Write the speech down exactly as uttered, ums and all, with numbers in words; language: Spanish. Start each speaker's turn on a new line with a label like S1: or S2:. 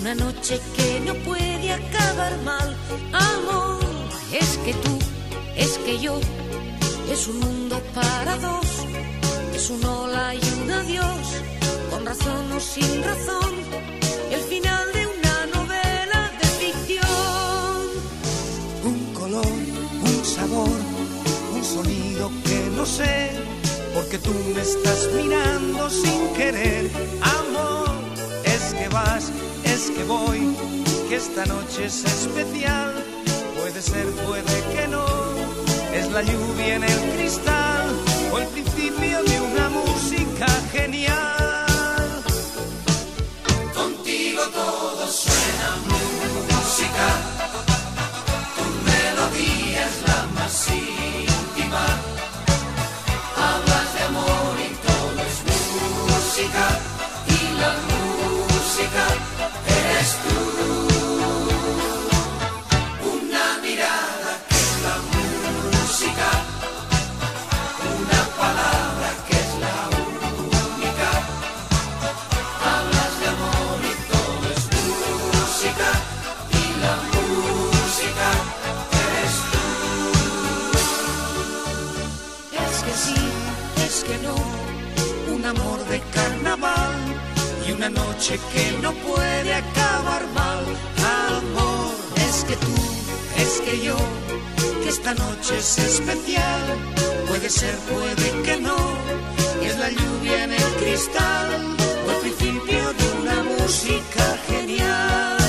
S1: una noche que no puede acabar mal. Amor, es que tú, es que yo, es un mundo para dos, es un hola y un adiós, con razón o sin razón, el final de una novela de ficción.
S2: Un color, un sabor, un sonido que no sé, porque tú me estás mirando sin querer. Amor, es que vas, es que voy, que esta noche es especial. Puede ser, puede que no, es la lluvia en el cristal o el principio de una música genial.
S3: Contigo todo suena música, tu melodía es la más íntima. Hablas de amor y todo es música, y la música eres tú. Una mirada que es la música, una palabra que es la única. Hablas de amor y todo es música, y la música eres tú.
S2: Es que sí, es que no, un amor de carnaval y una noche que no puede acabar mal. Amor, es que tú, es que yo, que esta noche es especial. Puede ser, puede que no, es la lluvia en el cristal o el principio de una música genial.